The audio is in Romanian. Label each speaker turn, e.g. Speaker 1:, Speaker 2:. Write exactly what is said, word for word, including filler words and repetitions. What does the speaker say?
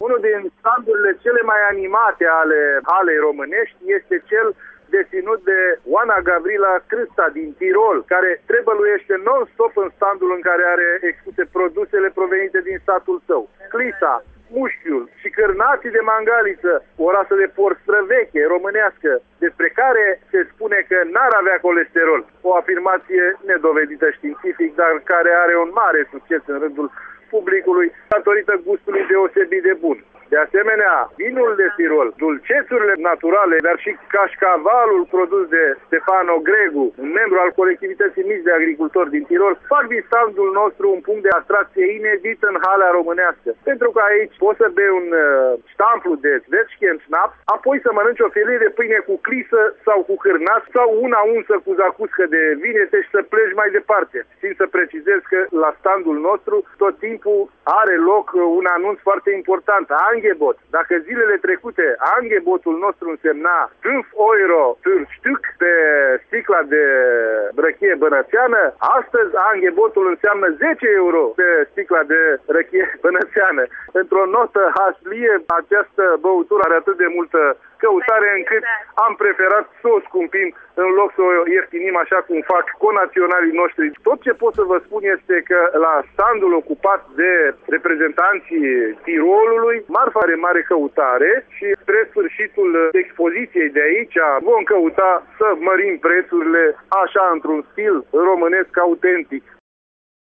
Speaker 1: Unul din standurile cele mai animate ale halei românești este cel deținut de Oana Gavrila Crâsta din Tirol, care trebăluiește non-stop în standul în care are expuse produsele provenite din statul său. Clisa, mușchiul și cârnații de mangaliță, o rasă de porc străveche românească, despre care se spune că n-ar avea colesterol. O afirmație nedovedită științific, dar care are un mare succes în rândul publicului datorită gustului deosebit de bun. De asemenea, vinul de Tirol, dulcețurile naturale, dar și cașcavalul produs de Stefano Gregu, un membru al colectivității mici de agricultori din Tirol, fac din standul nostru un punct de atracție inedit în halea românească. Pentru că aici poți să bei un uh, ștamplu de Zwetschgen Schnaps, apoi să mănânci o felie de pâine cu clisă sau cu cârnați sau una unsă cu zacuscă de vinete și să pleci mai departe. Țin să precizez că la standul nostru tot timpul are loc un anunț foarte important. Angebot. Dacă zilele trecute Angebotul nostru însemna cinci euro per Stück pe sticla de răchie bănățeană, astăzi Angebotul înseamnă zece euro pe sticla de răchie bănățeană. Într-o notă haslie, această băutură are atât de multă căutare încât am preferat să o scumpim în loc să o ieftinim așa cum fac conaționalii noștri. Tot ce pot să vă spun este că la standul ocupat de reprezentanții Tirolului, marfa are mare căutare și spre sfârșitul expoziției de aici vom căuta să mărim prețurile așa într-un stil românesc autentic.